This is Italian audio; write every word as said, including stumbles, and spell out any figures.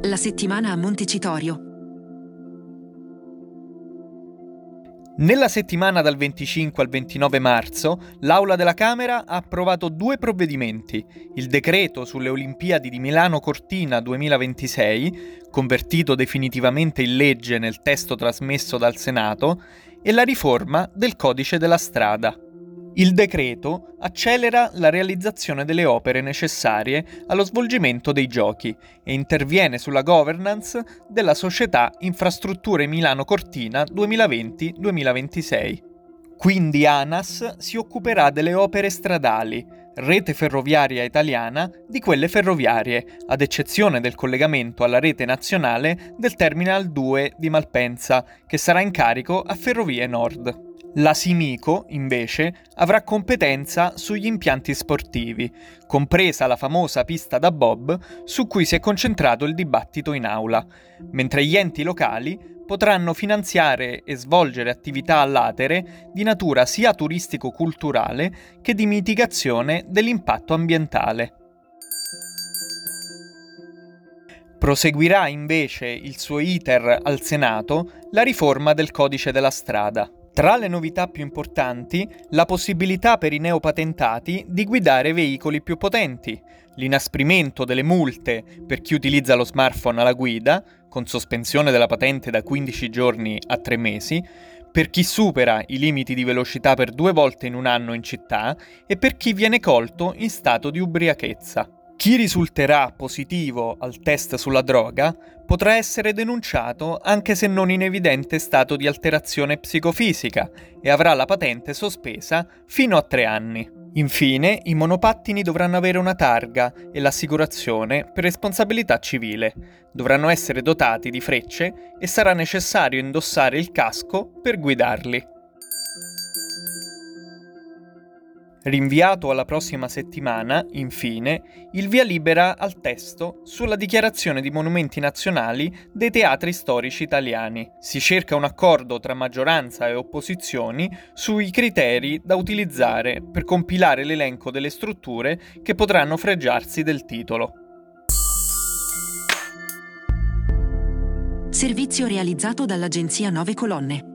La settimana a Montecitorio. Nella settimana dal venticinque al ventinove marzo, l'Aula della Camera ha approvato due provvedimenti: il decreto sulle Olimpiadi di Milano Cortina duemilaventisei, convertito definitivamente in legge nel testo trasmesso dal Senato, e la riforma del Codice della Strada. Il decreto accelera la realizzazione delle opere necessarie allo svolgimento dei giochi e interviene sulla governance della società Infrastrutture Milano Cortina duemilaventi duemilaventisei. Quindi ANAS si occuperà delle opere stradali, rete ferroviaria italiana di quelle ferroviarie, ad eccezione del collegamento alla rete nazionale del Terminal due di Malpensa, che sarà in carico a Ferrovie Nord. La Simico, invece, avrà competenza sugli impianti sportivi, compresa la famosa pista da bob su cui si è concentrato il dibattito in aula, mentre gli enti locali potranno finanziare e svolgere attività all'atere di natura sia turistico-culturale che di mitigazione dell'impatto ambientale. Proseguirà invece il suo iter al Senato la riforma del Codice della Strada. Tra le novità più importanti, la possibilità per i neopatentati di guidare veicoli più potenti, l'inasprimento delle multe per chi utilizza lo smartphone alla guida, con sospensione della patente da quindici giorni a tre mesi, per chi supera i limiti di velocità per due volte in un anno in città e per chi viene colto in stato di ubriachezza. Chi risulterà positivo al test sulla droga potrà essere denunciato anche se non in evidente stato di alterazione psicofisica e avrà la patente sospesa fino a tre anni. Infine, i monopattini dovranno avere una targa e l'assicurazione per responsabilità civile. Dovranno essere dotati di frecce e sarà necessario indossare il casco per guidarli. Rinviato alla prossima settimana, infine, il via libera al testo sulla dichiarazione di monumenti nazionali dei teatri storici italiani. Si cerca un accordo tra maggioranza e opposizioni sui criteri da utilizzare per compilare l'elenco delle strutture che potranno fregiarsi del titolo. Servizio realizzato dall'agenzia Nove Colonne.